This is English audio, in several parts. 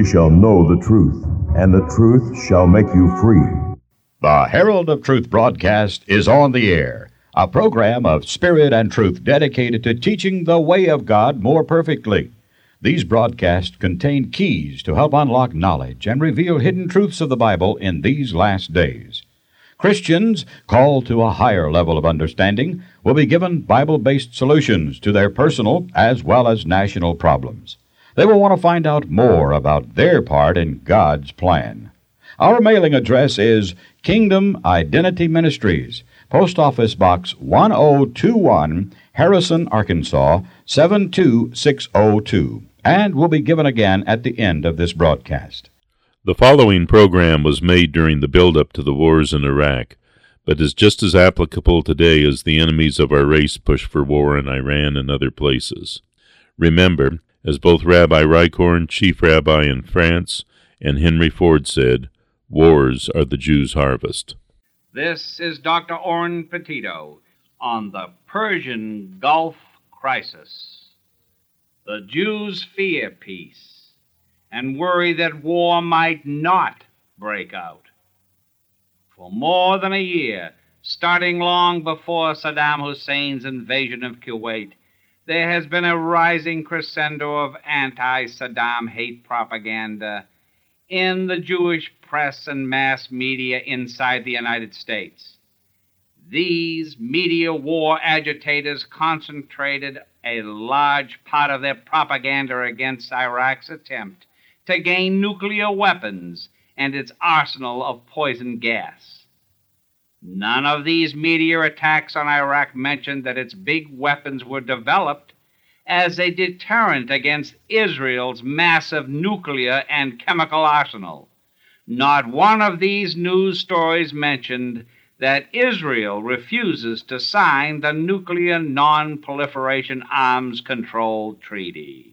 ye shall know the truth, and the truth shall make you free. The Herald of Truth broadcast is on the air, a program of spirit and truth dedicated to teaching the way of God more perfectly. These broadcasts contain keys to help unlock knowledge and reveal hidden truths of the Bible in these last days. Christians called to a higher level of understanding will be given Bible-based solutions to their personal as well as national problems. They will want to find out more about their part in God's plan. Our mailing address is Kingdom Identity Ministries, Post Office Box 1021, Harrison, Arkansas, 72602, and will be given again at the end of this broadcast. The following program was made during the build-up to the wars in Iraq, but is just as applicable today as the enemies of our race push for war in Iran and other places. Remember, as both Rabbi Reichhorn, chief rabbi in France, and Henry Ford said, wars are the Jews' harvest. This is Dr. Orrin Petito on the Persian Gulf Crisis. The Jews fear peace and worry that war might not break out. For more than a year, starting long before Saddam Hussein's invasion of Kuwait, there has been a rising crescendo of anti-Saddam hate propaganda in the Jewish press and mass media inside the United States. These media war agitators concentrated a large part of their propaganda against Iraq's attempt to gain nuclear weapons and its arsenal of poison gas. None of these media attacks on Iraq mentioned that its big weapons were developed as a deterrent against Israel's massive nuclear and chemical arsenal. Not one of these news stories mentioned that Israel refuses to sign the Nuclear Non-Proliferation Arms Control Treaty.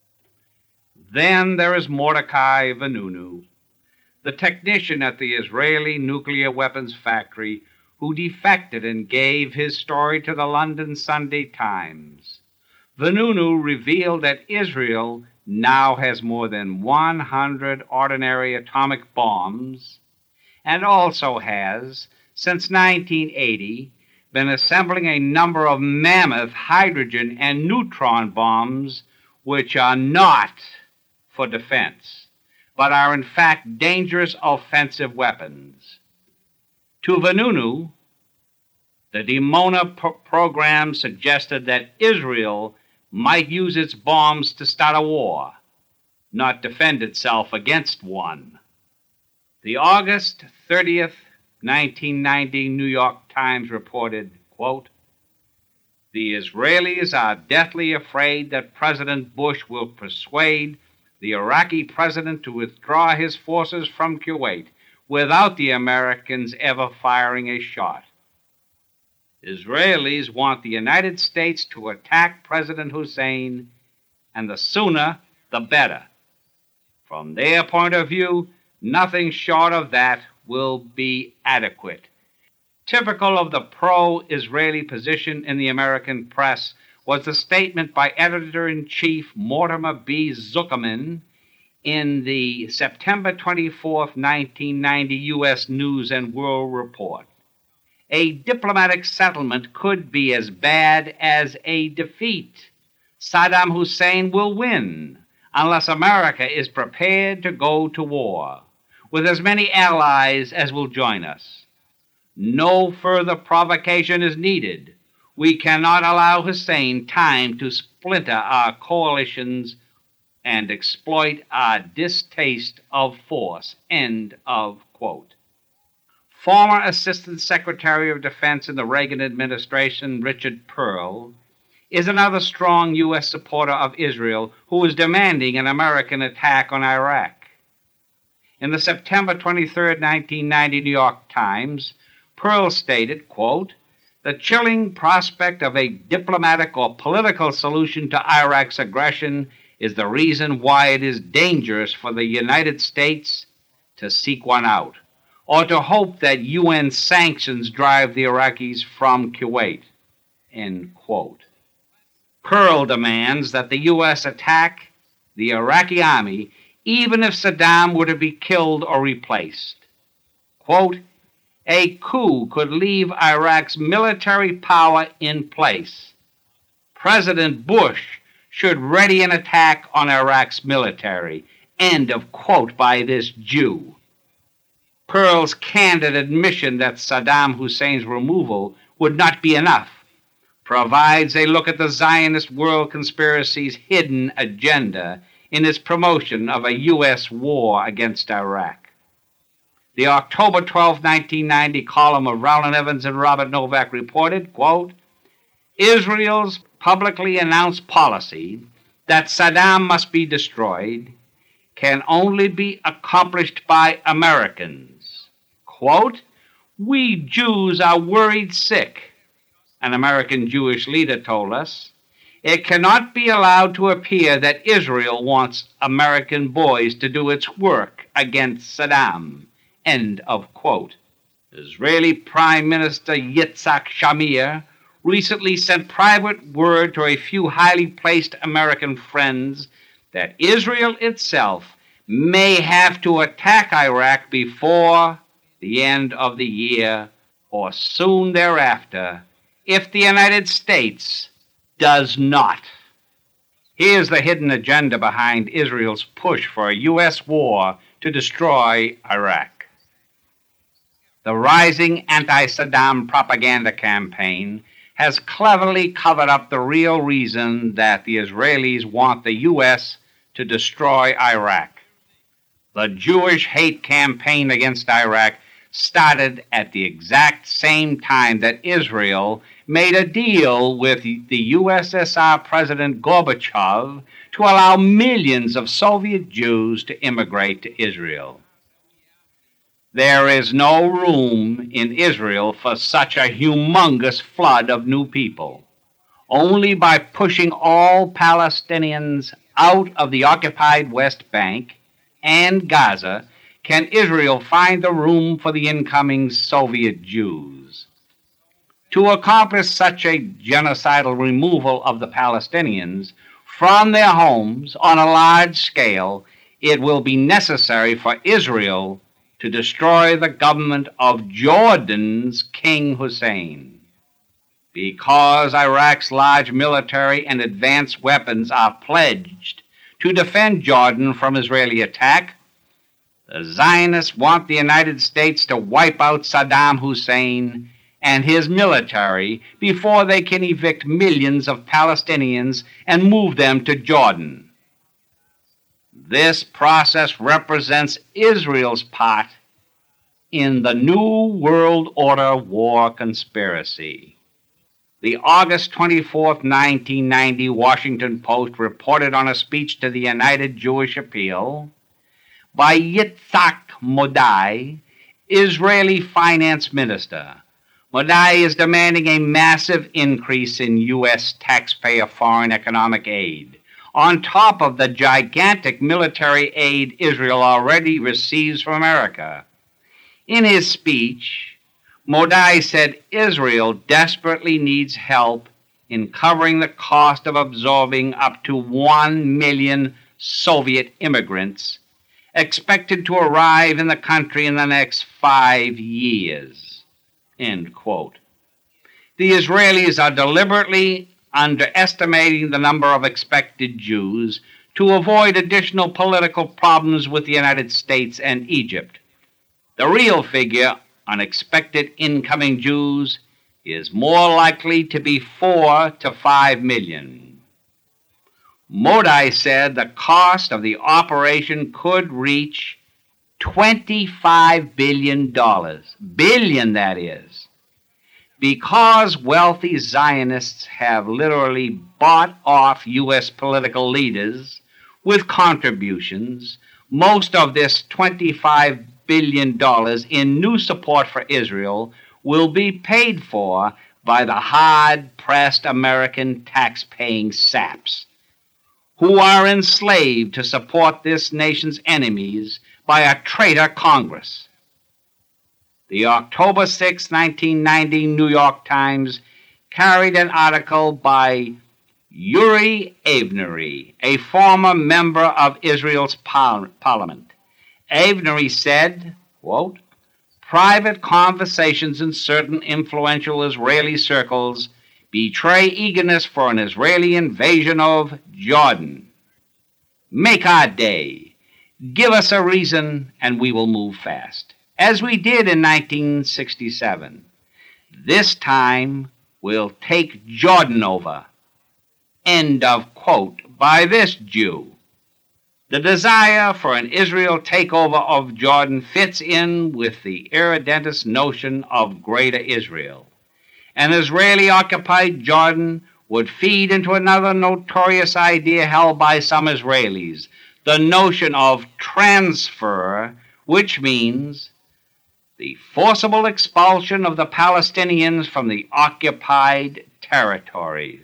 Then there is Mordecai Vanunu, the technician at the Israeli nuclear weapons factory who defected and gave his story to the London Sunday Times. Vanunu revealed that Israel now has more than 100 ordinary atomic bombs and also has, since 1980, been assembling a number of mammoth hydrogen and neutron bombs which are not for defense, but are in fact dangerous offensive weapons. To Vanunu, the Dimona program suggested that Israel might use its bombs to start a war, not defend itself against one. The August 30th, 1990 New York Times reported, quote, "The Israelis are deathly afraid that President Bush will persuade the Iraqi president to withdraw his forces from Kuwait without the Americans ever firing a shot. Israelis want the United States to attack President Hussein, and the sooner, the better. From their point of view, nothing short of that will be adequate." Typical of the pro-Israeli position in the American press was the statement by Editor-in-Chief Mortimer B. Zuckerman in the September 24, 1990 U.S. News and World Report. A diplomatic settlement could be as bad as a defeat. Saddam Hussein will win unless America is prepared to go to war, with as many allies as will join us. No further provocation is needed. We cannot allow Hussein time to splinter our coalitions and exploit our distaste of force. End of quote. Former Assistant Secretary of Defense in the Reagan administration, Richard Perle, is another strong U.S. supporter of Israel who is demanding an American attack on Iraq. In the September 23, 1990 New York Times, Perle stated, quote, "The chilling prospect of a diplomatic or political solution to Iraq's aggression is the reason why it is dangerous for the United States to seek one out, or to hope that UN sanctions drive the Iraqis from Kuwait." End quote. Perle demands that the U.S. attack the Iraqi army even if Saddam were to be killed or replaced. Quote, a coup could leave Iraq's military power in place. President Bush should ready an attack on Iraq's military. End of quote by this Jew. Pearl's candid admission that Saddam Hussein's removal would not be enough provides a look at the Zionist world conspiracy's hidden agenda in its promotion of a U.S. war against Iraq. The October 12, 1990 column of Rowland Evans and Robert Novak reported, quote, Israel's publicly announced policy that Saddam must be destroyed can only be accomplished by Americans. Quote, we Jews are worried sick, an American Jewish leader told us. It cannot be allowed to appear that Israel wants American boys to do its work against Saddam. End of quote. Israeli Prime Minister Yitzhak Shamir recently sent private word to a few highly placed American friends that Israel itself may have to attack Iraq before the end of the year or soon thereafter if the United States does not. Here's the hidden agenda behind Israel's push for a U.S. war to destroy Iraq. The rising anti-Saddam propaganda campaign has cleverly covered up the real reason that the Israelis want the U.S. to destroy Iraq. The Jewish hate campaign against Iraq started at the exact same time that Israel made a deal with the USSR President Gorbachev to allow millions of Soviet Jews to immigrate to Israel. There is no room in Israel for such a humongous flood of new people. Only by pushing all Palestinians out of the occupied West Bank and Gaza can Israel find the room for the incoming Soviet Jews. To accomplish such a genocidal removal of the Palestinians from their homes on a large scale, it will be necessary for Israel to destroy the government of Jordan's King Hussein. Because Iraq's large military and advanced weapons are pledged to defend Jordan from Israeli attack, the Zionists want the United States to wipe out Saddam Hussein and his military before they can evict millions of Palestinians and move them to Jordan. This process represents Israel's part in the New World Order war conspiracy. The August 24, 1990 Washington Post reported on a speech to the United Jewish Appeal by Yitzhak Modai, Israeli finance minister. Modai is demanding a massive increase in U.S. taxpayer foreign economic aid, on top of the gigantic military aid Israel already receives from America. In his speech, Modai said Israel desperately needs help in covering the cost of absorbing up to 1 million Soviet immigrants expected to arrive in the country in the next 5 years. End quote. The Israelis are deliberately underestimating the number of expected Jews to avoid additional political problems with the United States and Egypt. The real figure on expected incoming Jews is more likely to be 4 to 5 million. Modai said the cost of the operation could reach $25 billion. Billion, that is. Because wealthy Zionists have literally bought off U.S. political leaders with contributions, most of this $25 billion in new support for Israel will be paid for by the hard-pressed American tax-paying saps, who are enslaved to support this nation's enemies by a traitor Congress. The October 6, 1990 New York Times carried an article by Uri Avery, a former member of Israel's parliament. Avery said, quote, "Private conversations in certain influential Israeli circles betray eagerness for an Israeli invasion of Jordan. Make our day. Give us a reason and we will move fast, as we did in 1967. This time we'll take Jordan over." End of quote by this Jew. The desire for an Israel takeover of Jordan fits in with the irredentist notion of Greater Israel. An Israeli-occupied Jordan would feed into another notorious idea held by some Israelis, the notion of transfer, which means the forcible expulsion of the Palestinians from the occupied territories.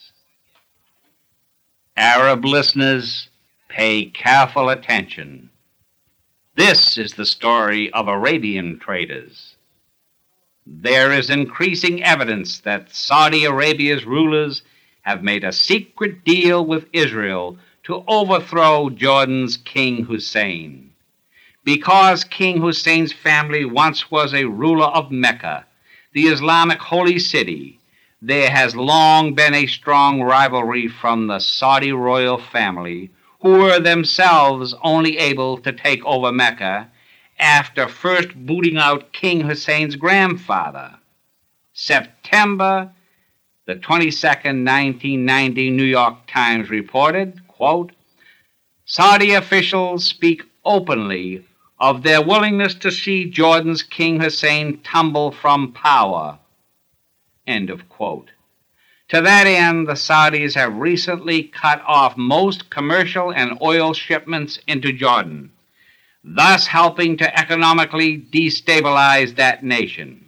Arab listeners, pay careful attention. This is the story of Arabian traders. There is increasing evidence that Saudi Arabia's rulers have made a secret deal with Israel to overthrow Jordan's King Hussein. Because King Hussein's family once was a ruler of Mecca, the Islamic holy city, there has long been a strong rivalry from the Saudi royal family, who were themselves only able to take over Mecca after first booting out King Hussein's grandfather. September the 22nd, 1990, New York Times reported, quote, "Saudi officials speak openly of their willingness to see Jordan's King Hussein tumble from power." End of quote. To that end, the Saudis have recently cut off most commercial and oil shipments into Jordan, thus helping to economically destabilize that nation.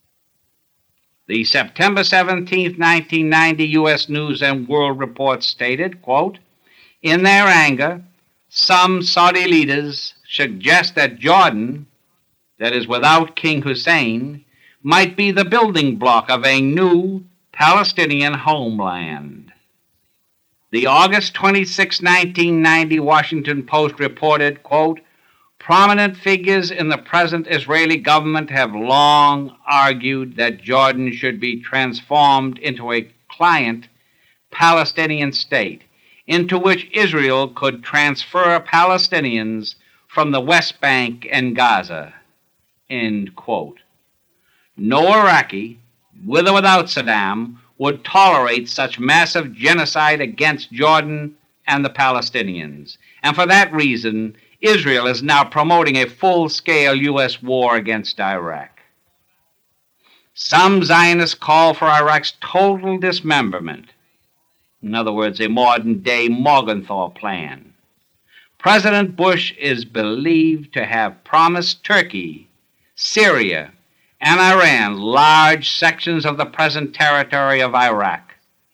The September 17, 1990 U.S. News and World Report stated, quote, "In their anger, some Saudi leaders suggest that Jordan, that is without King Hussein, might be the building block of a new Palestinian homeland." The August 26, 1990 Washington Post reported, quote, "Prominent figures in the present Israeli government have long argued that Jordan should be transformed into a client Palestinian state, into which Israel could transfer Palestinians from the West Bank and Gaza." End quote. No Iraqi, with or without Saddam, would tolerate such massive genocide against Jordan and the Palestinians. And for that reason, Israel is now promoting a full-scale U.S. war against Iraq. Some Zionists call for Iraq's total dismemberment. In other words, a modern-day Morgenthau plan. President Bush is believed to have promised Turkey, Syria, and Iran large sections of the present territory of Iraq.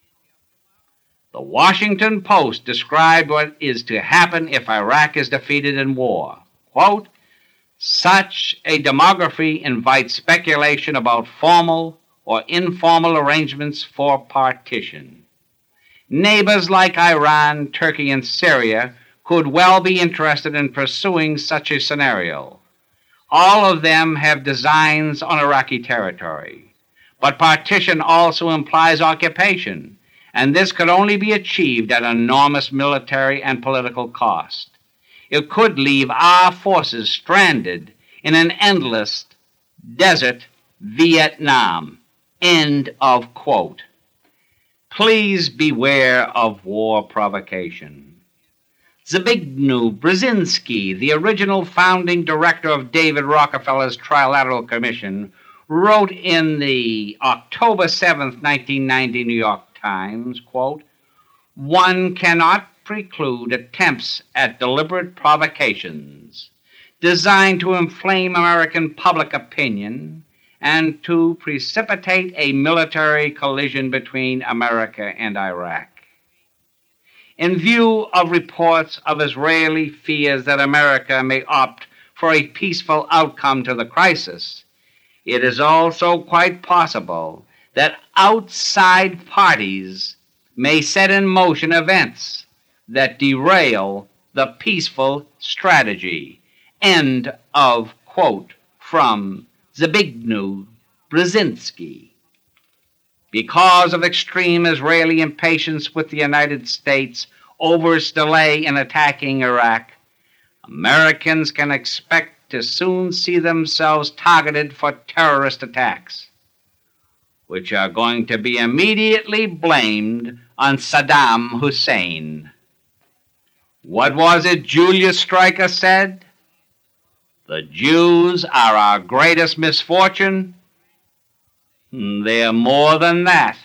The Washington Post described what is to happen if Iraq is defeated in war. Quote, "Such a demography invites speculation about formal or informal arrangements for partition. Neighbors like Iran, Turkey, and Syria could well be interested in pursuing such a scenario. All of them have designs on Iraqi territory. But partition also implies occupation, and this could only be achieved at enormous military and political cost. It could leave our forces stranded in an endless desert Vietnam." End of quote. Please beware of war provocation. Zbigniew Brzezinski, the original founding director of David Rockefeller's Trilateral Commission, wrote in the October 7, 1990 New York Times, quote, "One cannot preclude attempts at deliberate provocations designed to inflame American public opinion and to precipitate a military collision between America and Iraq. In view of reports of Israeli fears that America may opt for a peaceful outcome to the crisis, it is also quite possible that outside parties may set in motion events that derail the peaceful strategy. End of quote from Zbigniew Brzezinski. Because of extreme Israeli impatience with the United States over its delay in attacking Iraq, Americans can expect to soon see themselves targeted for terrorist attacks, which are going to be immediately blamed on Saddam Hussein. What was it Julius Streicher said? The Jews are our greatest misfortune. They're more than that.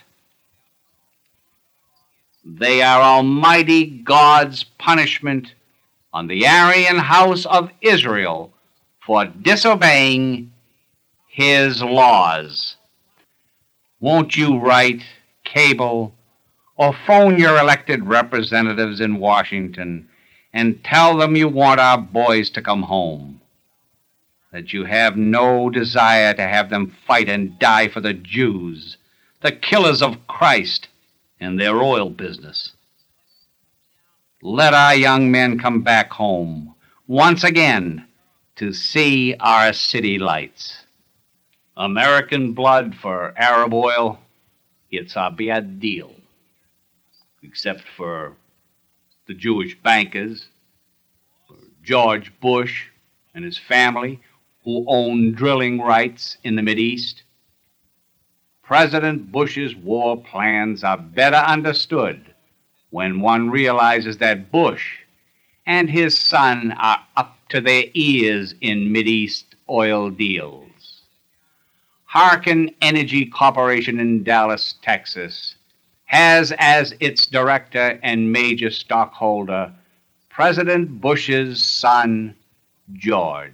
They are Almighty God's punishment on the Aryan house of Israel for disobeying His laws. Won't you write, cable, or phone your elected representatives in Washington and tell them you want our boys to come home, that you have no desire to have them fight and die for the Jews, the killers of Christ, and their oil business. Let our young men come back home once again to see our city lights. American blood for Arab oil, it's a bad deal, except for the Jewish bankers, for George Bush and his family, who own drilling rights in the Mideast. President Bush's war plans are better understood when one realizes that Bush and his son are up to their ears in Mideast oil deals. Harken Energy Corporation in Dallas, Texas, has as its director and major stockholder President Bush's son, George.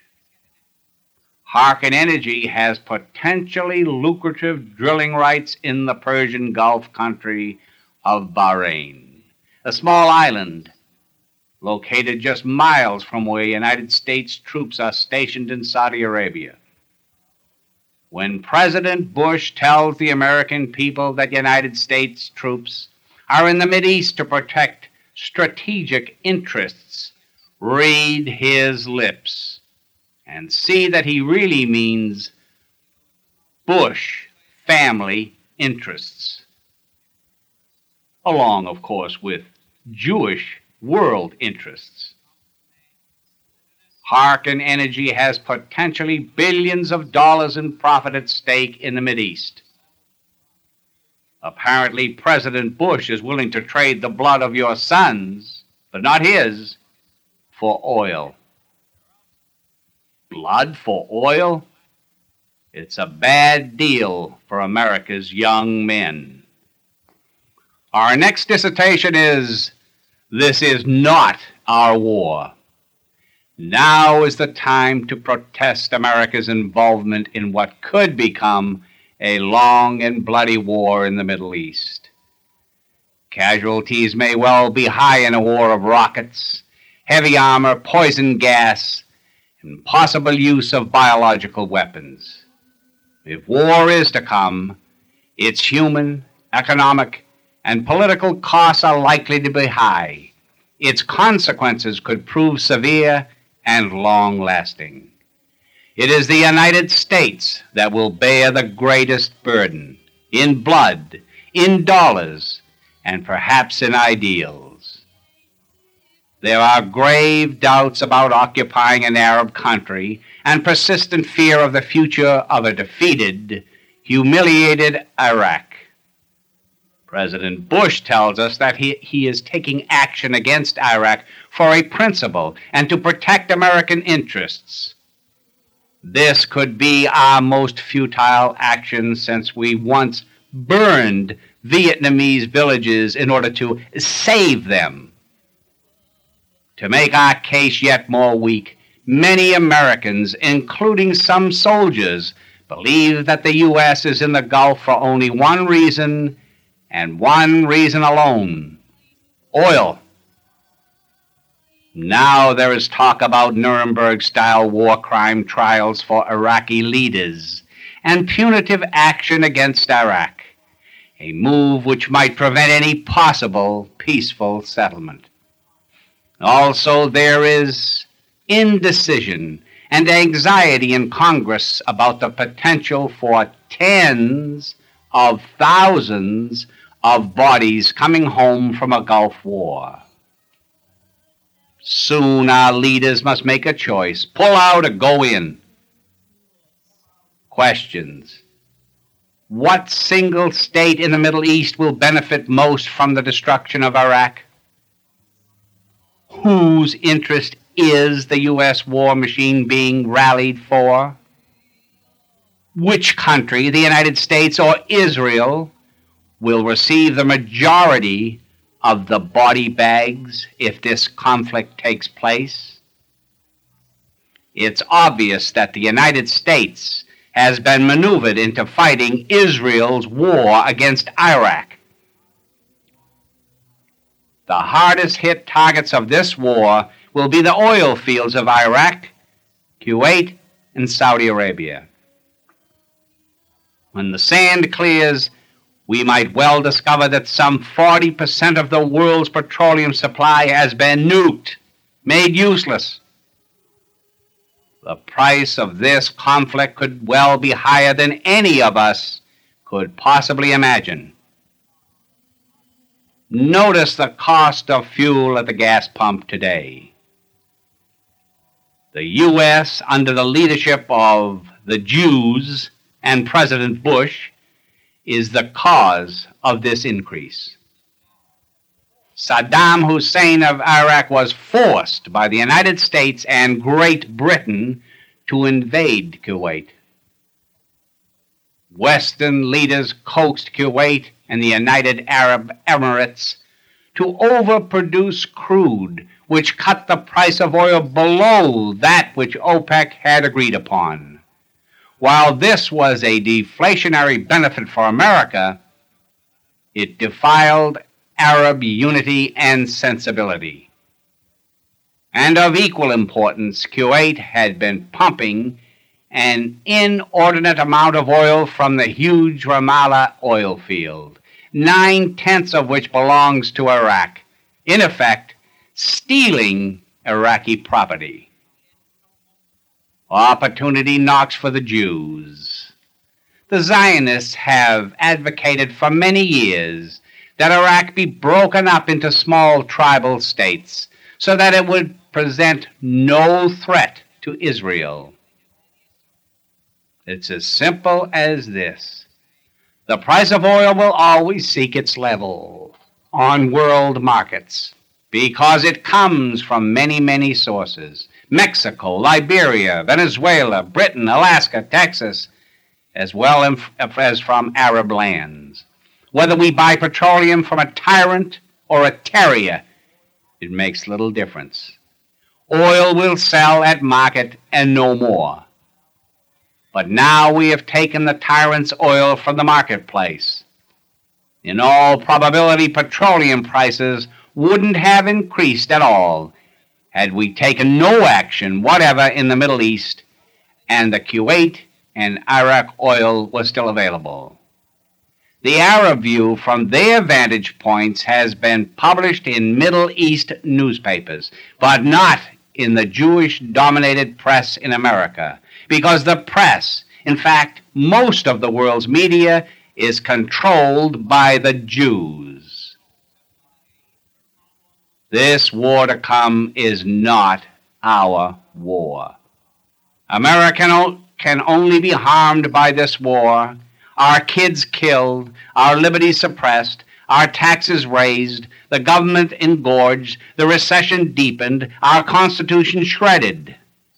Harken Energy has potentially lucrative drilling rights in the Persian Gulf country of Bahrain, a small island located just miles from where United States troops are stationed in Saudi Arabia. When President Bush tells the American people that United States troops are in the Mideast to protect strategic interests, read his lips and see that he really means Bush family interests, along, of course, with Jewish world interests. Harken Energy has potentially billions of dollars in profit at stake in the Mideast. Apparently, President Bush is willing to trade the blood of your sons, but not his, for oil. Blood for oil? It's a bad deal for America's young men. Our next dissertation is, "This is not our war." Now is the time to protest America's involvement in what could become a long and bloody war in the Middle East. Casualties may well be high in a war of rockets, heavy armor, poison gas, and possible use of biological weapons. If war is to come, its human, economic, and political costs are likely to be high. Its consequences could prove severe and long-lasting. It is the United States that will bear the greatest burden, in blood, in dollars, and perhaps in ideals. There are grave doubts about occupying an Arab country and persistent fear of the future of a defeated, humiliated Iraq. President Bush tells us that he is taking action against Iraq for a principle and to protect American interests. This could be our most futile action since we once burned Vietnamese villages in order to save them. To make our case yet more weak, many Americans, including some soldiers, believe that the U.S. is in the Gulf for only one reason, and one reason alone: oil. Now there is talk about Nuremberg-style war crime trials for Iraqi leaders and punitive action against Iraq. a move which might prevent any possible peaceful settlement. Also, there is indecision and anxiety in Congress about the potential for tens of thousands of bodies coming home from a Gulf War. Soon our leaders must make a choice, pull out or go in. Questions. What single state in the Middle East will benefit most from the destruction of Iraq? Whose interest is the U.S. war machine being rallied for? Which country, the United States or Israel, will receive the majority of the body bags if this conflict takes place? It's obvious that the United States has been maneuvered into fighting Israel's war against Iraq. The hardest hit targets of this war will be the oil fields of Iraq, Kuwait, and Saudi Arabia. When the sand clears, we might well discover that some 40% of the world's petroleum supply has been nuked, made useless. The price of this conflict could well be higher than any of us could possibly imagine. Notice the cost of fuel at the gas pump today. The U.S., under the leadership of the Jews and President Bush, is the cause of this increase. Saddam Hussein of Iraq was forced by the United States and Great Britain to invade Kuwait. Western leaders coaxed Kuwait and the United Arab Emirates to overproduce crude, which cut the price of oil below that which OPEC had agreed upon. While this was a deflationary benefit for America, it defiled Arab unity and sensibility. And of equal importance, Kuwait had been pumping an inordinate amount of oil from the huge Ramallah oil field, 9/10 of which belongs to Iraq, in effect, stealing Iraqi property. Opportunity knocks for the Jews. The Zionists have advocated for many years that Iraq be broken up into small tribal states so that it would present no threat to Israel. It's as simple as this. The price of oil will always seek its level on world markets because it comes from many, many sources. Mexico, Liberia, Venezuela, Britain, Alaska, Texas, as well as from Arab lands. Whether we buy petroleum from a tyrant or a terrier, it makes little difference. Oil will sell at market and no more. But now we have taken the tyrant's oil from the marketplace. In all probability, petroleum prices wouldn't have increased at all had we taken no action whatever in the Middle East and the Kuwait and Iraq oil was still available. The Arab view from their vantage points has been published in Middle East newspapers, but not in the Jewish-dominated press in America, because the press, in fact, most of the world's media, is controlled by the Jews. This war to come is not our war. America can only be harmed by this war, our kids killed, our liberties suppressed, our taxes raised, the government engorged, the recession deepened, our Constitution shredded.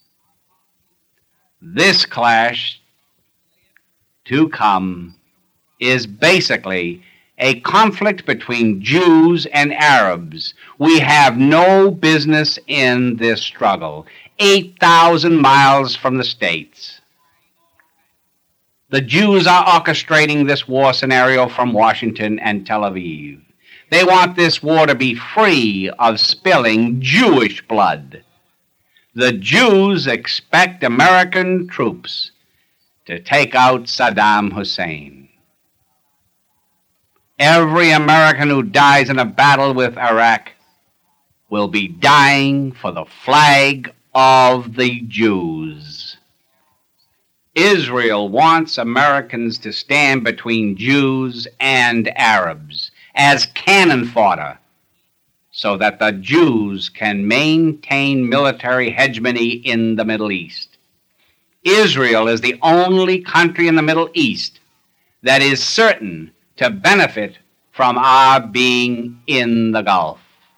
This clash to come is basically a conflict between Jews and Arabs. We have no business in this struggle. 8,000 miles from the States. The Jews are orchestrating this war scenario from Washington and Tel Aviv. They want this war to be free of spilling Jewish blood. The Jews expect American troops to take out Saddam Hussein. Every American who dies in a battle with Iraq will be dying for the flag of the Jews. Israel wants Americans to stand between Jews and Arabs as cannon fodder so that the Jews can maintain military hegemony in the Middle East. Israel is the only country in the Middle East that is certain to benefit from our being in the Gulf.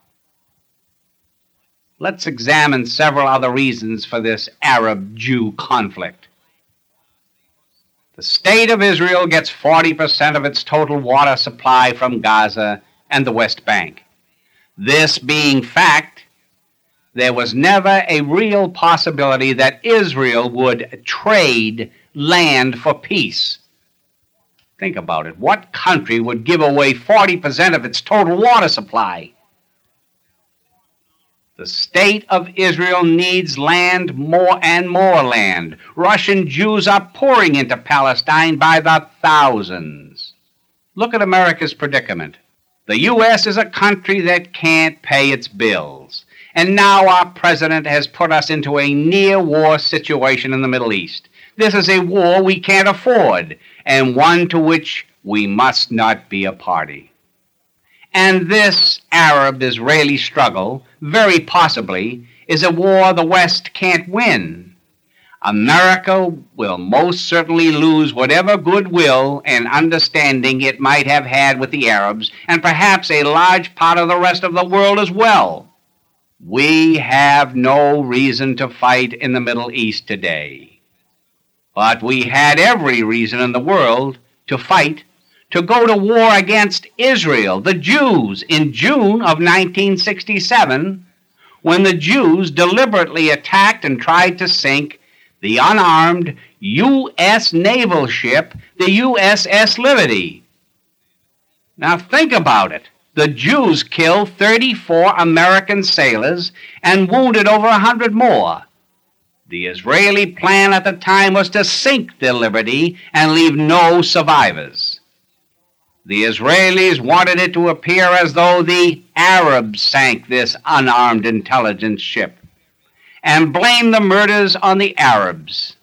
Let's examine several other reasons for this Arab-Jew conflict. The State of Israel gets 40% of its total water supply from Gaza and the West Bank. This being fact, there was never a real possibility that Israel would trade land for peace. Think about it. What country would give away 40% of its total water supply? The State of Israel needs land, more and more land. Russian Jews are pouring into Palestine by the thousands. Look at America's predicament. The U.S. is a country that can't pay its bills. And now our president has put us into a near-war situation in the Middle East. This is a war we can't afford, and one to which we must not be a party. And this Arab-Israeli struggle, very possibly, is a war the West can't win. America will most certainly lose whatever goodwill and understanding it might have had with the Arabs, and perhaps a large part of the rest of the world as well. We have no reason to fight in the Middle East today. But we had every reason in the world to fight, to go to war against Israel, the Jews, in June of 1967, when the Jews deliberately attacked and tried to sink the unarmed U.S. naval ship, the USS Liberty. Now think about it. The Jews killed 34 American sailors and wounded over 100 more. The Israeli plan at the time was to sink the Liberty and leave no survivors. The Israelis wanted it to appear as though the Arabs sank this unarmed intelligence ship and blamed the murders on the Arabs.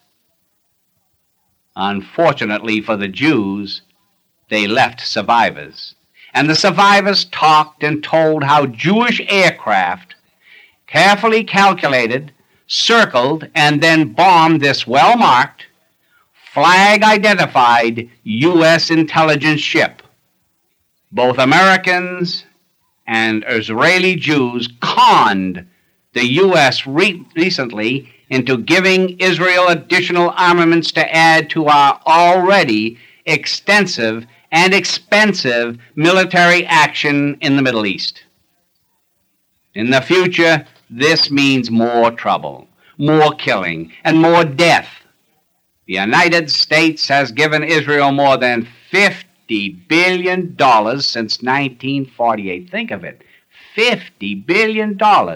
Unfortunately for the Jews, they left survivors. And the survivors talked and told how Jewish aircraft carefully calculated, circled, and then bombed this well-marked, flag-identified U.S. intelligence ship. Both Americans and Israeli Jews conned the U.S. recently into giving Israel additional armaments to add to our already extensive and expensive military action in the Middle East. In the future, this means more trouble, more killing, and more death. The United States has given Israel more than $50 billion since 1948. Think of it, $50 billion.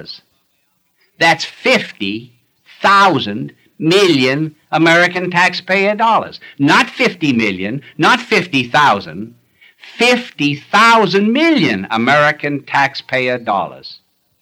That's 50,000 million American taxpayer dollars. Not 50 million, not 50,000, 50,000 million American taxpayer dollars.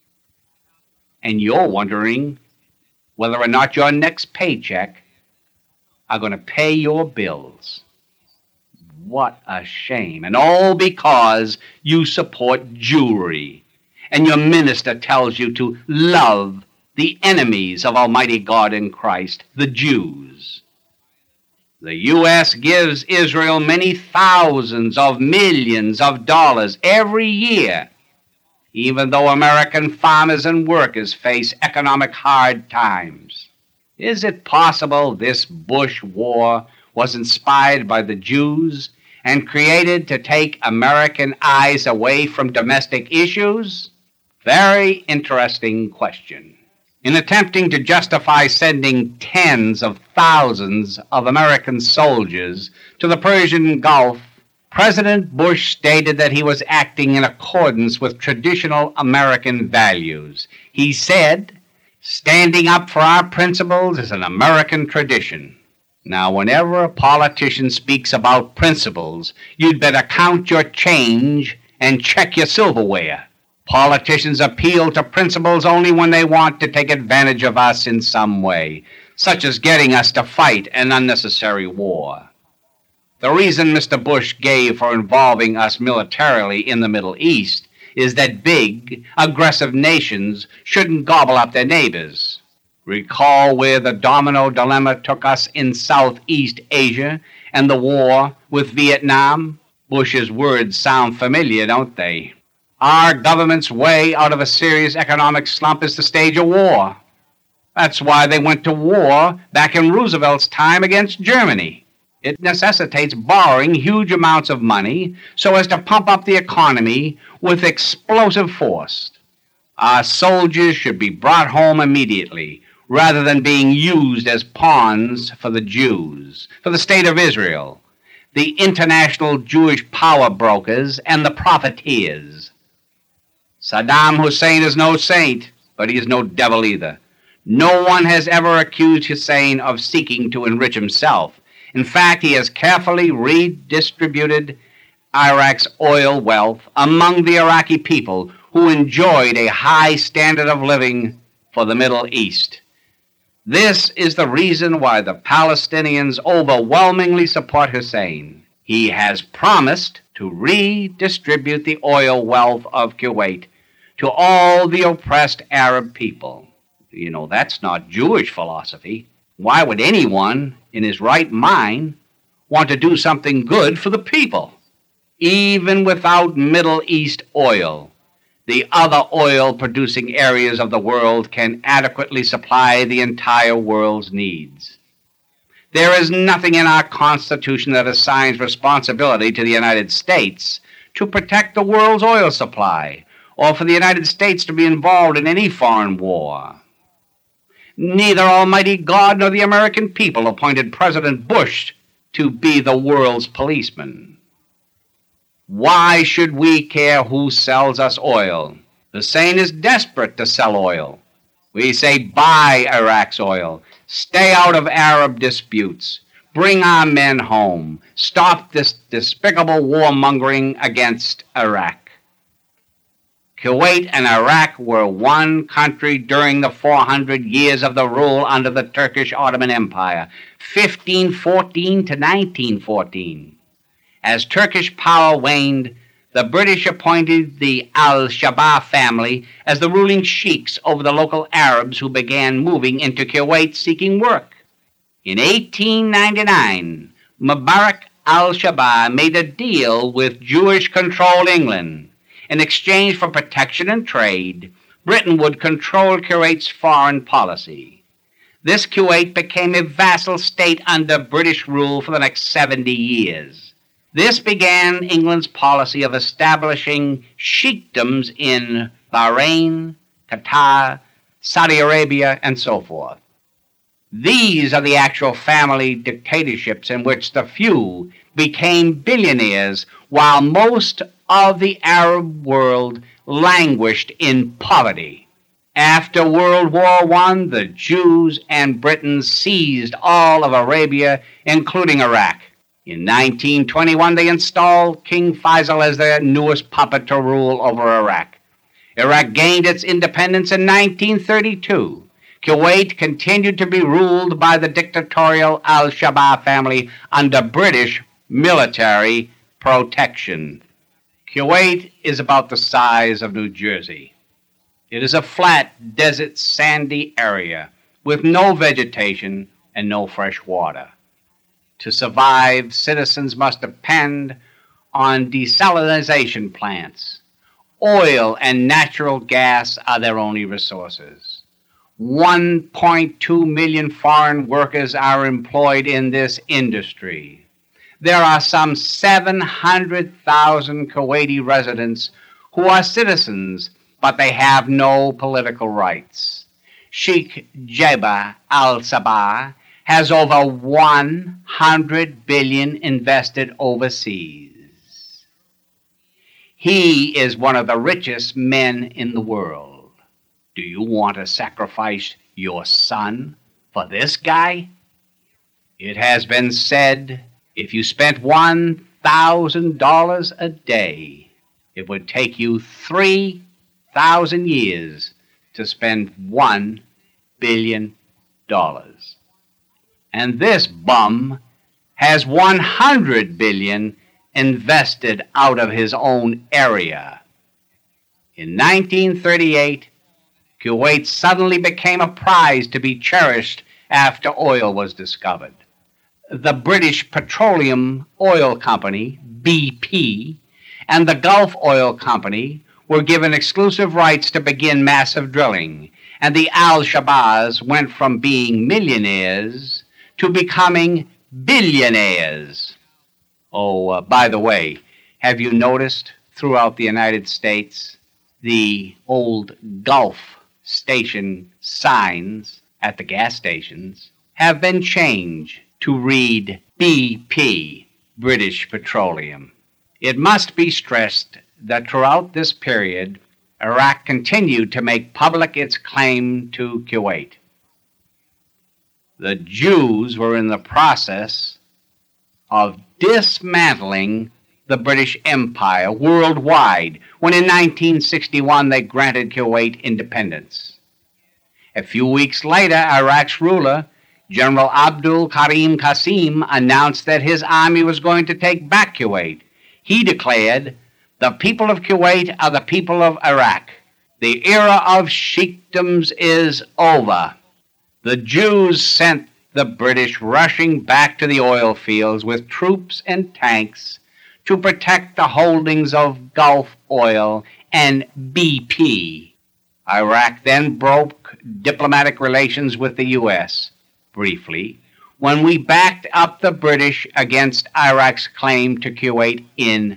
And you're wondering whether or not your next paycheck are going to pay your bills. What a shame. And all because you support Jewry. And your minister tells you to love the enemies of Almighty God in Christ, the Jews. The U.S. gives Israel many thousands of millions of dollars every year, even though American farmers and workers face economic hard times. Is it possible this Bush war was inspired by the Jews and created to take American eyes away from domestic issues? Very interesting question. In attempting to justify sending tens of thousands of American soldiers to the Persian Gulf, President Bush stated that he was acting in accordance with traditional American values. He said, "Standing up for our principles is an American tradition." Now, whenever a politician speaks about principles, you'd better count your change and check your silverware. Politicians appeal to principles only when they want to take advantage of us in some way, such as getting us to fight an unnecessary war. The reason Mr. Bush gave for involving us militarily in the Middle East is that big, aggressive nations shouldn't gobble up their neighbors. Recall where the domino dilemma took us in Southeast Asia and the war with Vietnam? Bush's words sound familiar, don't they? Our government's way out of a serious economic slump is to stage a war. That's why they went to war back in Roosevelt's time against Germany. It necessitates borrowing huge amounts of money so as to pump up the economy with explosive force. Our soldiers should be brought home immediately, rather than being used as pawns for the Jews, for the State of Israel, the international Jewish power brokers, and the profiteers. Saddam Hussein is no saint, but he is no devil either. No one has ever accused Hussein of seeking to enrich himself. In fact, he has carefully redistributed Iraq's oil wealth among the Iraqi people who enjoyed a high standard of living for the Middle East. This is the reason why the Palestinians overwhelmingly support Hussein. He has promised to redistribute the oil wealth of Kuwait to all the oppressed Arab people. You know, that's not Jewish philosophy. Why would anyone in his right mind want to do something good for the people? Even without Middle East oil, the other oil-producing areas of the world can adequately supply the entire world's needs. There is nothing in our Constitution that assigns responsibility to the United States to protect the world's oil supply, or for the United States to be involved in any foreign war. Neither Almighty God nor the American people appointed President Bush to be the world's policeman. Why should we care who sells us oil? Hussein is desperate to sell oil. We say buy Iraq's oil, stay out of Arab disputes, bring our men home, stop this despicable warmongering against Iraq. Kuwait and Iraq were one country during the 400 years of the rule under the Turkish Ottoman Empire, 1514 to 1914. As Turkish power waned, the British appointed the al-Shabaab family as the ruling sheiks over the local Arabs who began moving into Kuwait seeking work. In 1899, Mubarak al-Shabaab made a deal with Jewish-controlled England. In exchange for protection and trade, Britain would control Kuwait's foreign policy. This Kuwait became a vassal state under British rule for the next 70 years. This began England's policy of establishing sheikdoms in Bahrain, Qatar, Saudi Arabia, and so forth. These are the actual family dictatorships in which the few became billionaires while most of the Arab world languished in poverty. After World War I, the Jews and Britain seized all of Arabia, including Iraq. In 1921, they installed King Faisal as their newest puppet to rule over Iraq. Iraq gained its independence in 1932. Kuwait continued to be ruled by the dictatorial al-Shabaab family under British military protection. Kuwait is about the size of New Jersey. It is a flat, desert, sandy area with no vegetation and no fresh water. To survive, citizens must depend on desalination plants. Oil and natural gas are their only resources. 1.2 million foreign workers are employed in this industry. There are some 700,000 Kuwaiti residents who are citizens, but they have no political rights. Sheikh Jabba al-Sabah has over $100 billion invested overseas. He is one of the richest men in the world. Do you want to sacrifice your son for this guy? It has been said if you spent $1,000 a day, it would take you 3,000 years to spend $1 billion. And this bum has $100 billion invested out of his own area. In 1938, Kuwait suddenly became a prize to be cherished after oil was discovered. The British Petroleum Oil Company, BP, and the Gulf Oil Company were given exclusive rights to begin massive drilling, and the Al-Shabazz went from being millionaires to becoming billionaires. Oh, by the way, have you noticed throughout the United States the old Gulf station signs at the gas stations have been changed to read BP, British Petroleum? It must be stressed that throughout this period, Iraq continued to make public its claim to Kuwait. The Jews were in the process of dismantling the British Empire worldwide when in 1961 they granted Kuwait independence. A few weeks later, Iraq's ruler, General Abdul Karim Qasim, announced that his army was going to take back Kuwait. He declared, "The people of Kuwait are the people of Iraq. The era of sheikdoms is over." The Jews sent the British rushing back to the oil fields with troops and tanks to protect the holdings of Gulf Oil and BP. Iraq then broke diplomatic relations with the U.S. briefly when we backed up the British against Iraq's claim to Kuwait in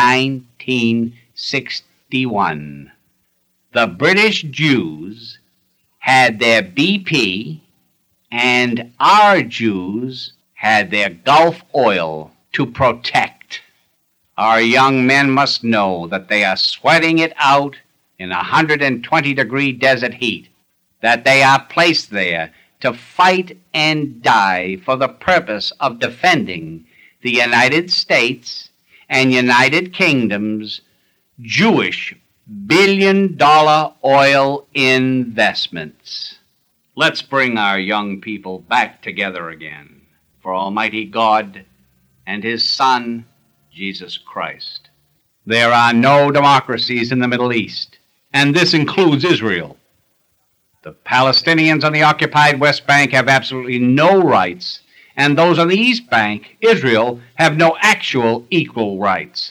1961. The British Jews had their BP, and our Jews had their Gulf Oil to protect. Our young men must know that they are sweating it out in 120-degree desert heat, that they are placed there to fight and die for the purpose of defending the United States and United Kingdom's Jewish billion-dollar oil investments. Let's bring our young people back together again for Almighty God and His Son, Jesus Christ. There are no democracies in the Middle East, and this includes Israel. The Palestinians on the occupied West Bank have absolutely no rights, and those on the East Bank, Israel, have no actual equal rights.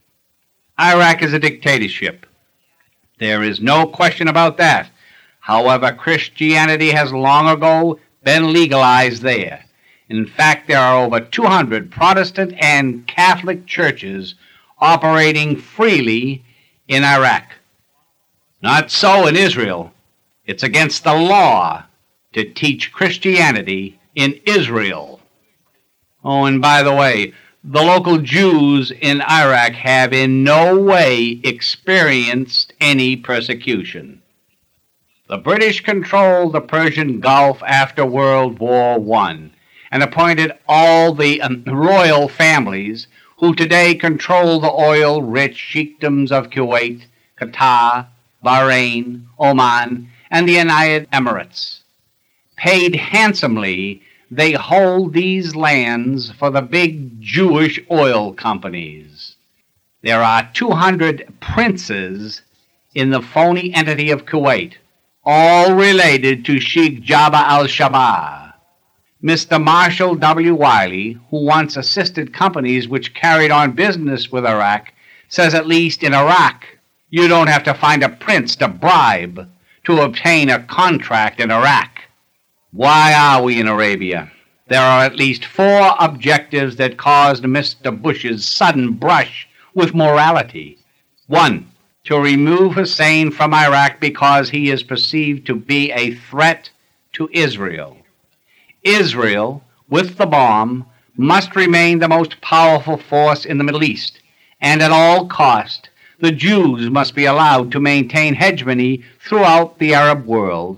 Iraq is a dictatorship. There is no question about that. However, Christianity has long ago been legalized there. In fact, there are over 200 Protestant and Catholic churches operating freely in Iraq. Not so in Israel. It's against the law to teach Christianity in Israel. Oh, and by the way, the local Jews in Iraq have in no way experienced any persecution. The British controlled the Persian Gulf after World War I and appointed all the royal families who today control the oil-rich sheikdoms of Kuwait, Qatar, Bahrain, Oman, and the United Emirates. Paid handsomely, they hold these lands for the big Jewish oil companies. There are 200 princes in the phony entity of Kuwait, all related to Sheikh Jabba al-Shabaab. Mr. Marshall W. Wiley, who once assisted companies which carried on business with Iraq, says at least in Iraq, you don't have to find a prince to bribe to obtain a contract in Iraq. Why are we in Arabia? There are at least 4 objectives that caused Mr. Bush's sudden brush with morality. 1, to remove Hussein from Iraq because he is perceived to be a threat to Israel. Israel, with the bomb, must remain the most powerful force in the Middle East, and at all cost, the Jews must be allowed to maintain hegemony throughout the Arab world,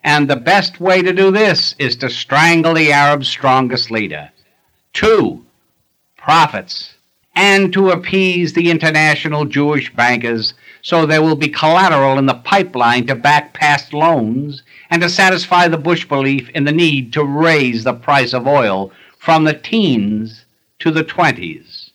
And the best way to do this is to strangle the Arab's strongest leader. 2, profits, and to appease the international Jewish bankers so there will be collateral in the pipeline to back past loans and to satisfy the Bush belief in the need to raise the price of oil from the teens to the 20s.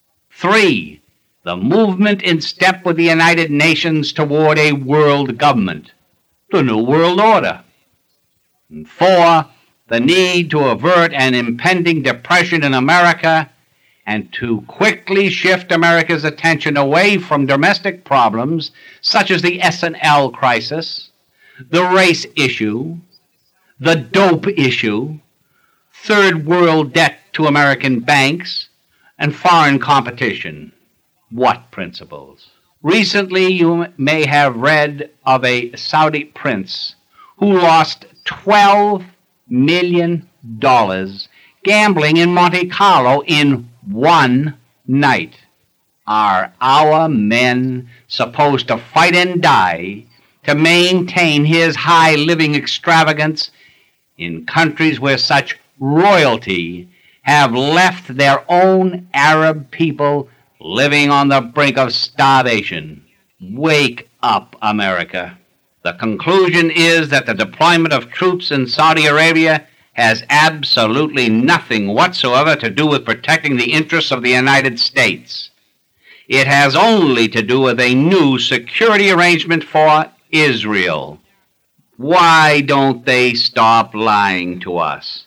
3, the movement in step with the United Nations toward a world government, the New World Order. And 4, the need to avert an impending depression in America and to quickly shift America's attention away from domestic problems such as the S&L crisis, the race issue, the dope issue, third world debt to American banks, and foreign competition. What principles? Recently, you may have read of a Saudi prince who lost $12 million gambling in Monte Carlo in one night. Are our men supposed to fight and die to maintain his high living extravagance in countries where such royalty have left their own Arab people living on the brink of starvation? Wake up, America. The conclusion is that the deployment of troops in Saudi Arabia has absolutely nothing whatsoever to do with protecting the interests of the United States. It has only to do with a new security arrangement for Israel. Why don't they stop lying to us?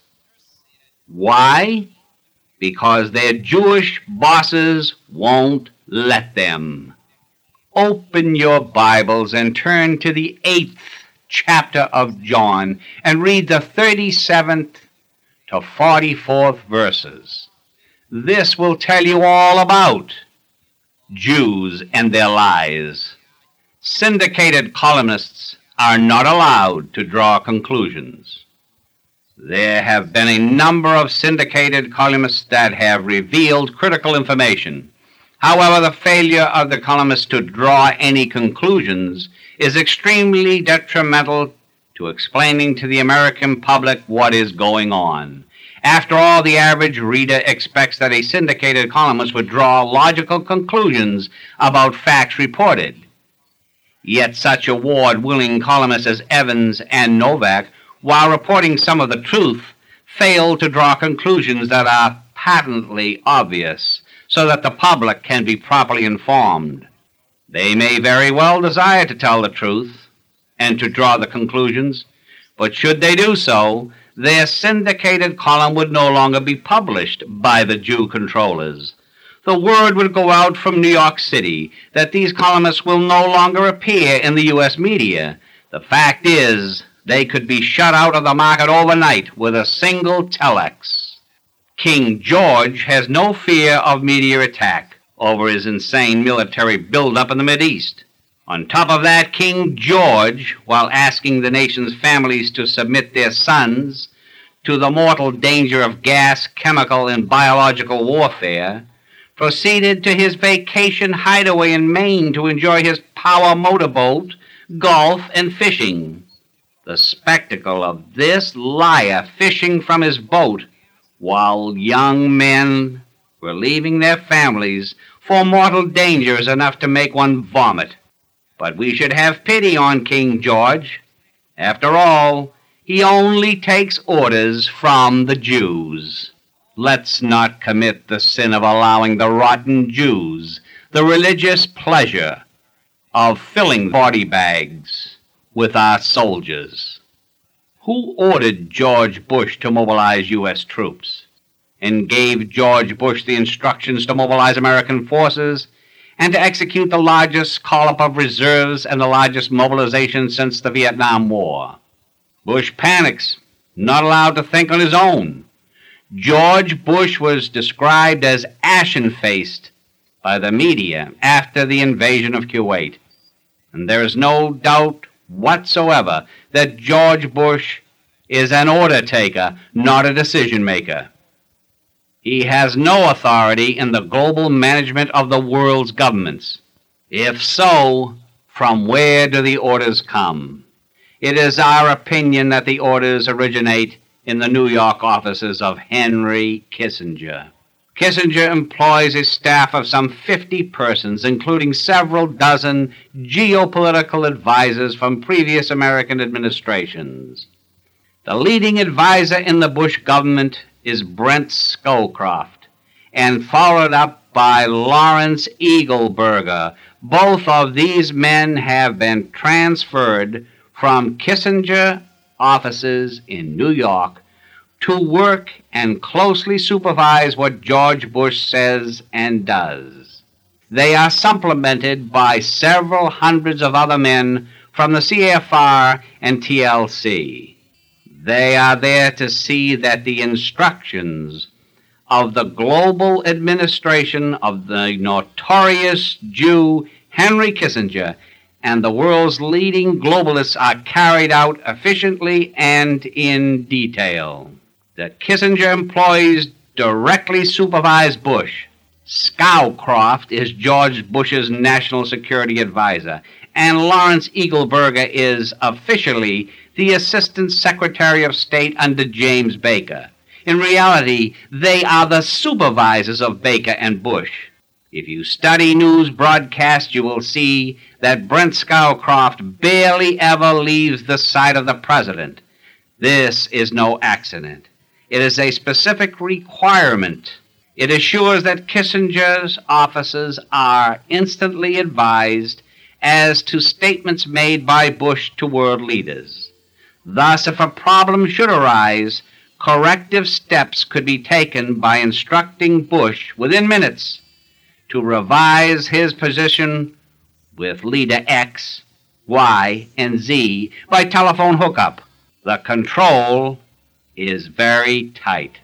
Why? Because their Jewish bosses won't let them. Open your Bibles and turn to the 8th chapter of John and read the 37th to 44th verses. This will tell you all about Jews and their lies. Syndicated columnists are not allowed to draw conclusions. There have been a number of syndicated columnists that have revealed critical information. However, the failure of the columnists to draw any conclusions is extremely detrimental to explaining to the American public what is going on. After all, the average reader expects that a syndicated columnist would draw logical conclusions about facts reported. Yet such award-winning columnists as Evans and Novak, while reporting some of the truth, fail to draw conclusions that are patently obvious so that the public can be properly informed. They may very well desire to tell the truth and to draw the conclusions, but should they do so, their syndicated column would no longer be published by the Jew controllers. The word would go out from New York City that these columnists will no longer appear in the U.S. media. The fact is, they could be shut out of the market overnight with a single telex. King George has no fear of media attack over his insane military buildup in the Mideast. On top of that, King George, while asking the nation's families to submit their sons to the mortal danger of gas, chemical, and biological warfare, proceeded to his vacation hideaway in Maine to enjoy his power motorboat, golf, and fishing. The spectacle of this liar fishing from his boat while young men were leaving their families for mortal danger is enough to make one vomit. But we should have pity on King George. After all, he only takes orders from the Jews. Let's not commit the sin of allowing the rotten Jews the religious pleasure of filling body bags with our soldiers. Who ordered George Bush to mobilize U.S. troops and gave George Bush the instructions to mobilize American forces and to execute the largest call-up of reserves and the largest mobilization since the Vietnam War? Bush panics, not allowed to think on his own. George Bush was described as ashen-faced by the media after the invasion of Kuwait. And there is no doubt whatsoever that George Bush is an order taker, not a decision maker. He has no authority in the global management of the world's governments. If so, from where do the orders come? It is our opinion that the orders originate in the New York offices of Henry Kissinger. Kissinger employs a staff of some 50 persons, including several dozen geopolitical advisors from previous American administrations. The leading advisor in the Bush government is Brent Scowcroft, and followed up by Lawrence Eagleburger. Both of these men have been transferred from Kissinger offices in New York to work and closely supervise what George Bush says and does. They are supplemented by several hundreds of other men from the CFR and TLC. They are there to see that the instructions of the global administration of the notorious Jew Henry Kissinger and the world's leading globalists are carried out efficiently and in detail. That Kissinger employees directly supervise Bush. Scowcroft is George Bush's national security advisor, and Lawrence Eagleburger is officially the Assistant Secretary of State under James Baker. In reality, they are the supervisors of Baker and Bush. If you study news broadcasts, you will see that Brent Scowcroft barely ever leaves the side of the president. This is no accident. It is a specific requirement. It assures that Kissinger's offices are instantly advised as to statements made by Bush to world leaders. Thus, if a problem should arise, corrective steps could be taken by instructing Bush within minutes to revise his position with leader X, Y, and Z by telephone hookup. The control is very tight.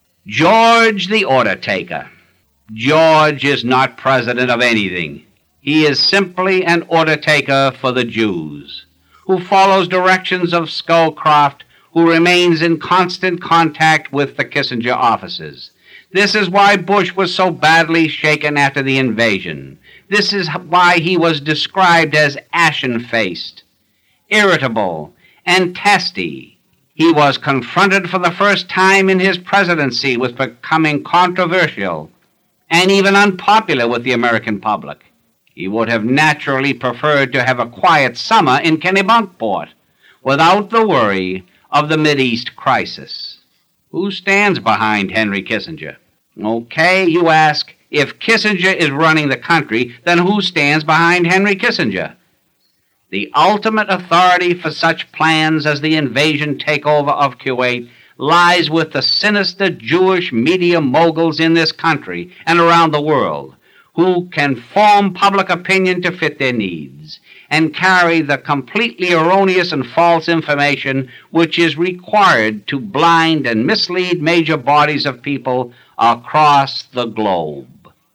George the Order Taker. George is not president of anything. He is simply an order taker for the Jews, who follows directions of Scowcroft, who remains in constant contact with the Kissinger offices. This is why Bush was so badly shaken after the invasion. This is why he was described as ashen-faced, irritable, and testy. He was confronted for the first time in his presidency with becoming controversial and even unpopular with the American public. He would have naturally preferred to have a quiet summer in Kennebunkport without the worry of the Mideast crisis. Who stands behind Henry Kissinger? Okay, you ask, if Kissinger is running the country, then who stands behind Henry Kissinger? The ultimate authority for such plans as the invasion takeover of Kuwait lies with the sinister Jewish media moguls in this country and around the world, who can form public opinion to fit their needs and carry the completely erroneous and false information which is required to blind and mislead major bodies of people across the globe.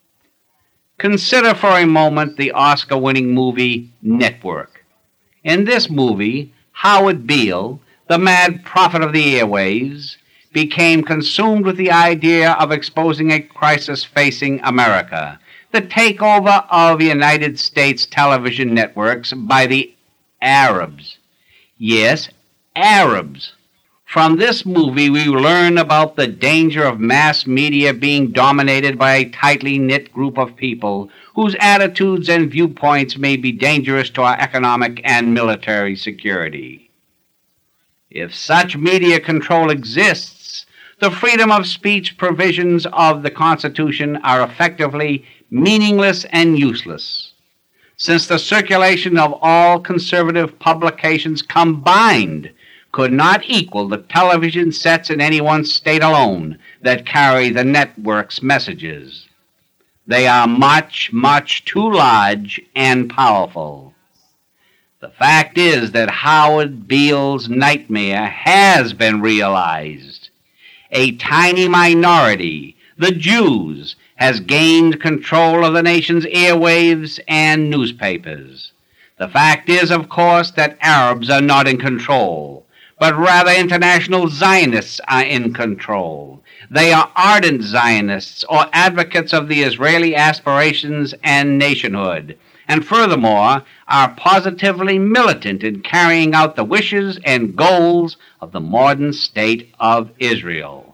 Consider for a moment the Oscar-winning movie Network. In this movie, Howard Beale, the mad prophet of the airwaves, became consumed with the idea of exposing a crisis facing America, the takeover of United States television networks by the Arabs. Yes, Arabs. From this movie, we learn about the danger of mass media being dominated by a tightly knit group of people whose attitudes and viewpoints may be dangerous to our economic and military security. If such media control exists, the freedom of speech provisions of the Constitution are effectively meaningless and useless, since the circulation of all conservative publications combined could not equal the television sets in any one state alone that carry the network's messages. They are much, much too large and powerful. The fact is that Howard Beale's nightmare has been realized. A tiny minority, the Jews, has gained control of the nation's airwaves and newspapers. The fact is, of course, that Arabs are not in control, but rather international Zionists are in control. They are ardent Zionists or advocates of the Israeli aspirations and nationhood, and furthermore are positively militant in carrying out the wishes and goals of the modern state of Israel.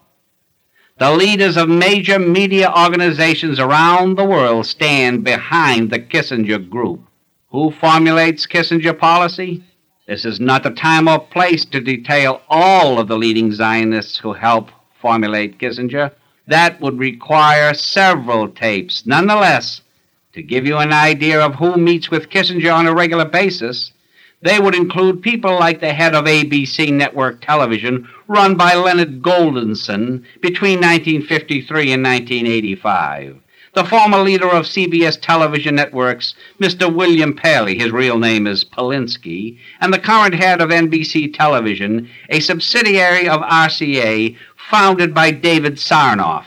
The leaders of major media organizations around the world stand behind the Kissinger Group. Who formulates Kissinger policy? This is not the time or place to detail all of the leading Zionists who help formulate Kissinger. That would require several tapes. Nonetheless, to give you an idea of who meets with Kissinger on a regular basis, they would include people like the head of ABC network television, run by Leonard Goldenson between 1953 and 1985. The former leader of CBS television networks, Mr. William Paley, his real name is Polinsky, and the current head of NBC Television, a subsidiary of RCA founded by David Sarnoff.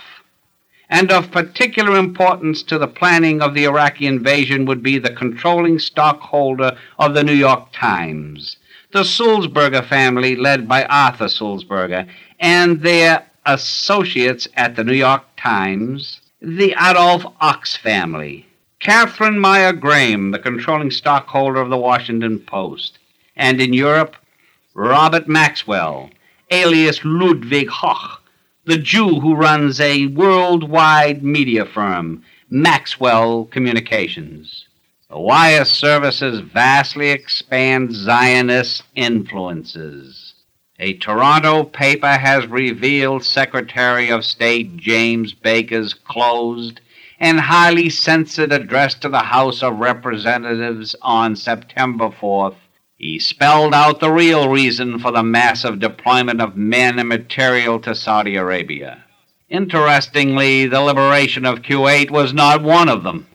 And of particular importance to the planning of the Iraqi invasion would be the controlling stockholder of the New York Times, the Sulzberger family led by Arthur Sulzberger, and their associates at the New York Times, the Adolph Ochs family, Catherine Meyer Graham, the controlling stockholder of the Washington Post, and in Europe, Robert Maxwell, alias Ludwig Hoch, the Jew who runs a worldwide media firm, Maxwell Communications. The wire services vastly expand Zionist influences. A Toronto paper has revealed Secretary of State James Baker's closed and highly censored address to the House of Representatives on September 4th. He spelled out the real reason for the massive deployment of men and material to Saudi Arabia. Interestingly, the liberation of Kuwait was not one of them.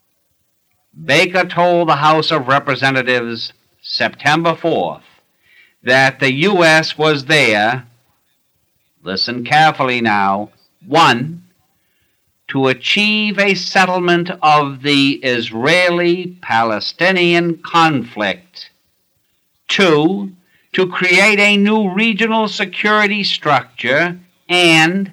Baker told the House of Representatives September 4th that the U.S. was there, listen carefully now, 1, to achieve a settlement of the Israeli-Palestinian conflict, 2, to create a new regional security structure, and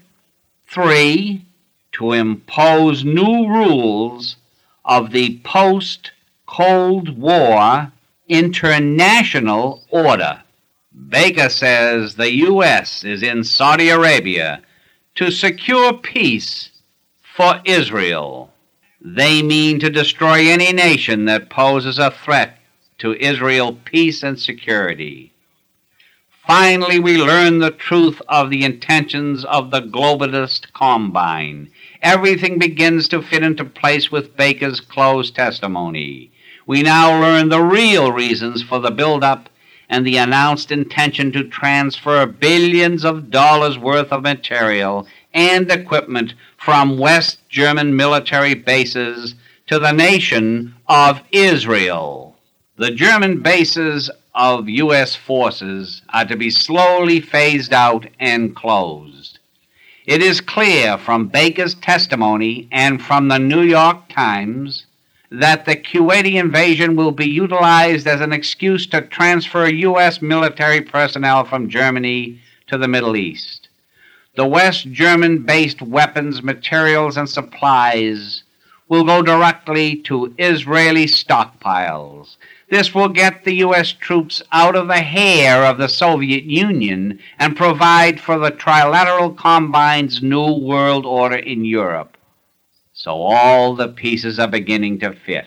3, to impose new rules of the post-Cold War international order. Baker says the U.S. is in Saudi Arabia to secure peace for Israel. They mean to destroy any nation that poses a threat to Israel peace and security. Finally, we learn the truth of the intentions of the globalist combine. Everything begins to fit into place with Baker's closed testimony. We now learn the real reasons for the buildup and the announced intention to transfer billions of dollars worth of material and equipment from West German military bases to the nation of Israel. The German bases of U.S. forces are to be slowly phased out and closed. It is clear from Baker's testimony and from the New York Times that the Kuwaiti invasion will be utilized as an excuse to transfer U.S. military personnel from Germany to the Middle East. The West German-based weapons, materials, and supplies will go directly to Israeli stockpiles. This will get the U.S. troops out of the hair of the Soviet Union and provide for the Trilateral Combine's new world order in Europe. So all the pieces are beginning to fit.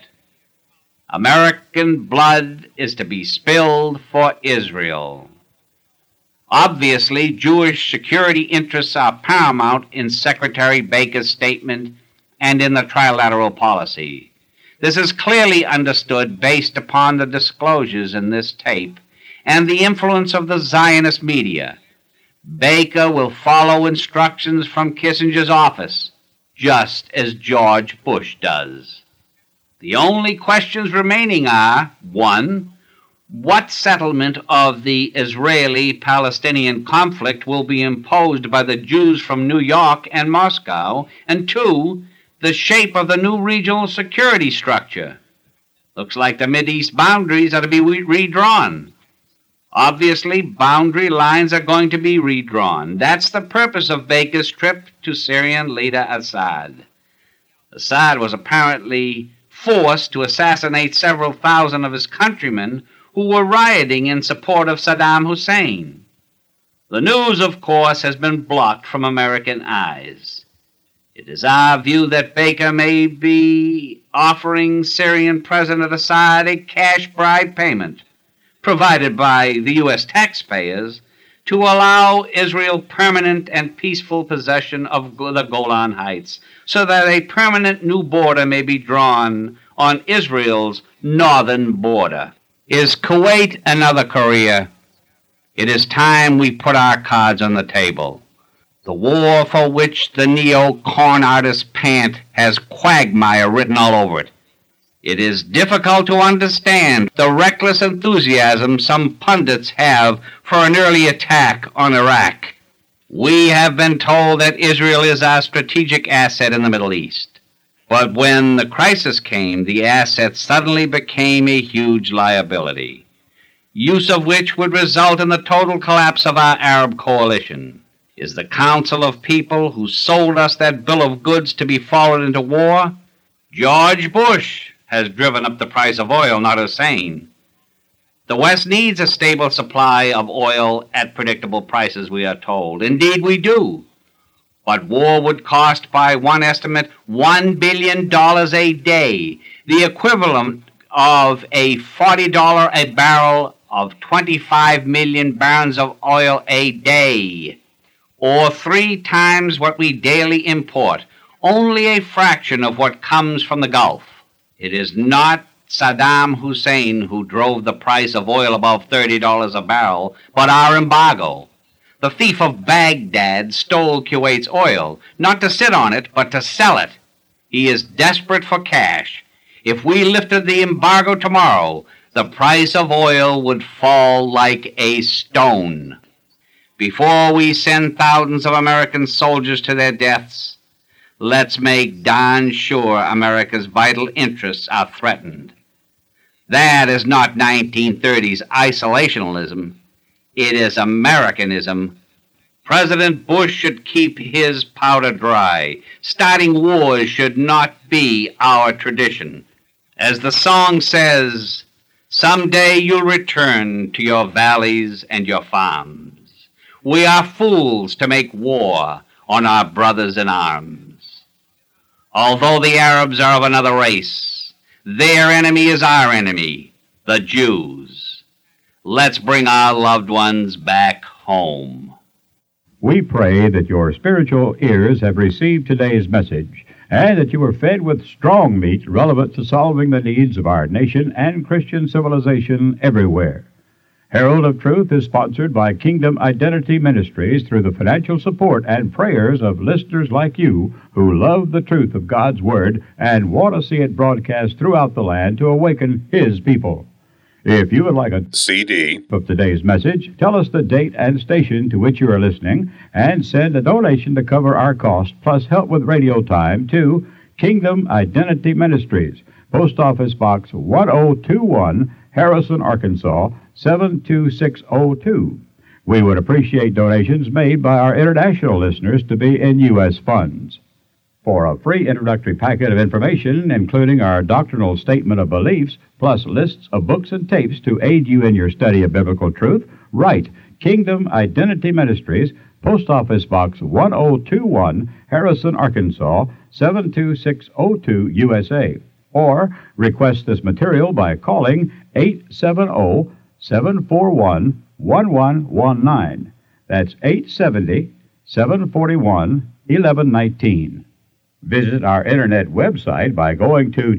American blood is to be spilled for Israel. Obviously, Jewish security interests are paramount in Secretary Baker's statement and in the trilateral policy. This is clearly understood based upon the disclosures in this tape and the influence of the Zionist media. Baker will follow instructions from Kissinger's office, just as George Bush does. The only questions remaining are, 1, what settlement of the Israeli-Palestinian conflict will be imposed by the Jews from New York and Moscow, and 2, the shape of the new regional security structure. Looks like the Mideast boundaries are to be redrawn. Obviously, boundary lines are going to be redrawn. That's the purpose of Baker's trip to Syrian leader Assad. Assad was apparently forced to assassinate several thousand of his countrymen who were rioting in support of Saddam Hussein. The news, of course, has been blocked from American eyes. It is our view that Baker may be offering Syrian President Assad a cash bribe payment provided by the U.S. taxpayers to allow Israel permanent and peaceful possession of the Golan Heights so that a permanent new border may be drawn on Israel's northern border. Is Kuwait another Korea? It is time we put our cards on the table. The war for which the neo-corn artist pant has quagmire written all over it. It is difficult to understand the reckless enthusiasm some pundits have for an early attack on Iraq. We have been told that Israel is our strategic asset in the Middle East. But when the crisis came, the asset suddenly became a huge liability, use of which would result in the total collapse of our Arab coalition. Is the Council of People who sold us that bill of goods to be followed into war? George Bush has driven up the price of oil, not Hussein. The West needs a stable supply of oil at predictable prices, we are told. Indeed, we do. But war would cost, by one estimate, $1 billion a day, the equivalent of a $40 a barrel of 25 million barrels of oil a day, or 3 times what we daily import, only a fraction of what comes from the Gulf. It is not Saddam Hussein who drove the price of oil above $30 a barrel, but our embargo. The thief of Baghdad stole Kuwait's oil, not to sit on it, but to sell it. He is desperate for cash. If we lifted the embargo tomorrow, the price of oil would fall like a stone. Before we send thousands of American soldiers to their deaths, let's make darn sure America's vital interests are threatened. That is not 1930s isolationism. It is Americanism. President Bush should keep his powder dry. Starting wars should not be our tradition. As the song says, someday you'll return to your valleys and your farms. We are fools to make war on our brothers in arms. Although the Arabs are of another race, their enemy is our enemy, the Jews. Let's bring our loved ones back home. We pray that your spiritual ears have received today's message and that you are fed with strong meat relevant to solving the needs of our nation and Christian civilization everywhere. Herald of Truth is sponsored by Kingdom Identity Ministries through the financial support and prayers of listeners like you who love the truth of God's Word and want to see it broadcast throughout the land to awaken His people. If you would like a CD of today's message, tell us the date and station to which you are listening and send a donation to cover our cost plus help with radio time to Kingdom Identity Ministries, Post Office Box 1021, Harrison, Arkansas, 72602. We would appreciate donations made by our international listeners to be in U.S. funds. For a free introductory packet of information, including our doctrinal statement of beliefs, plus lists of books and tapes to aid you in your study of biblical truth, write Kingdom Identity Ministries, Post Office Box 1021, Harrison, Arkansas, 72602, USA. Or request this material by calling 870-741-1119. That's 870-741-1119. Visit our internet website by going to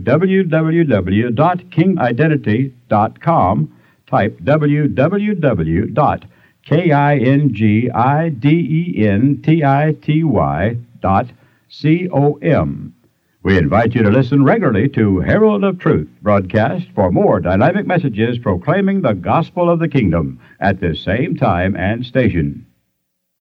www.kingidentity.com. Type www.kingidentity.com. We invite you to listen regularly to Herald of Truth broadcast for more dynamic messages proclaiming the gospel of the kingdom at this same time and station.